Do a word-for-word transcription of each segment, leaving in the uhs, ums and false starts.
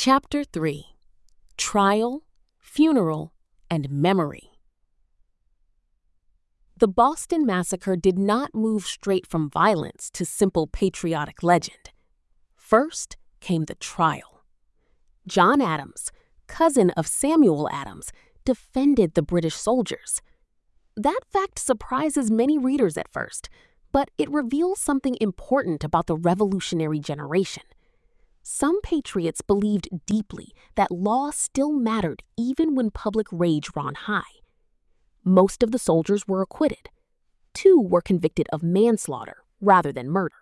Chapter three. Trial, Funeral, and Memory. The Boston Massacre did not move straight from violence to simple patriotic legend. First came the trial. John Adams, cousin of Samuel Adams, defended the British soldiers. That fact surprises many readers at first, but it reveals something important about the revolutionary generation. Some patriots believed deeply that law still mattered even when public rage ran high. Most of the soldiers were acquitted. Two were convicted of manslaughter rather than murder.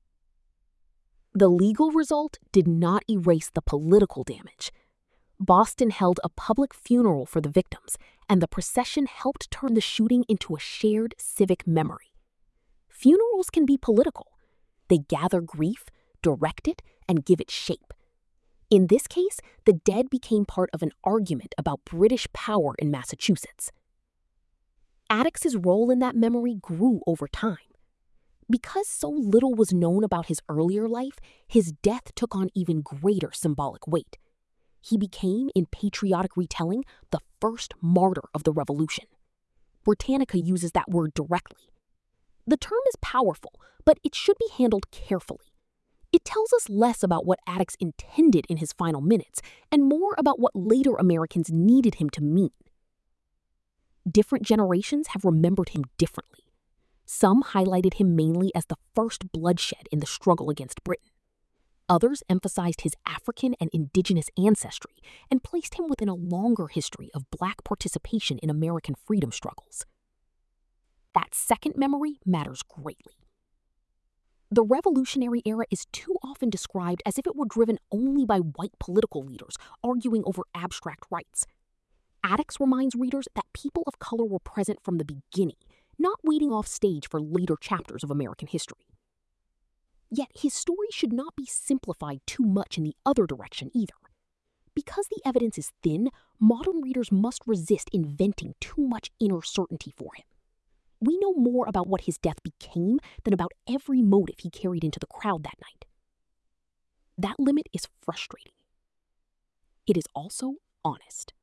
The legal result did not erase the political damage. Boston held a public funeral for the victims, and the procession helped turn the shooting into a shared civic memory. Funerals can be political. They gather grief, direct it, and give it shape. In this case, the dead became part of an argument about British power in Massachusetts. Attucks' role in that memory grew over time. Because so little was known about his earlier life, his death took on even greater symbolic weight. He became, in patriotic retelling, the first martyr of the Revolution. Britannica uses that word directly. The term is powerful, but it should be handled carefully. It tells us less about what Attucks intended in his final minutes and more about what later Americans needed him to mean. Different generations have remembered him differently. Some highlighted him mainly as the first bloodshed in the struggle against Britain. Others emphasized his African and indigenous ancestry and placed him within a longer history of Black participation in American freedom struggles. That second memory matters greatly. The Revolutionary era is too often described as if it were driven only by white political leaders arguing over abstract rights. Attucks reminds readers that people of color were present from the beginning, not waiting off stage for later chapters of American history. Yet his story should not be simplified too much in the other direction either. Because the evidence is thin, modern readers must resist inventing too much inner certainty for him. We know more about what his death became than about every motive he carried into the crowd that night. That limit is frustrating. It is also honest.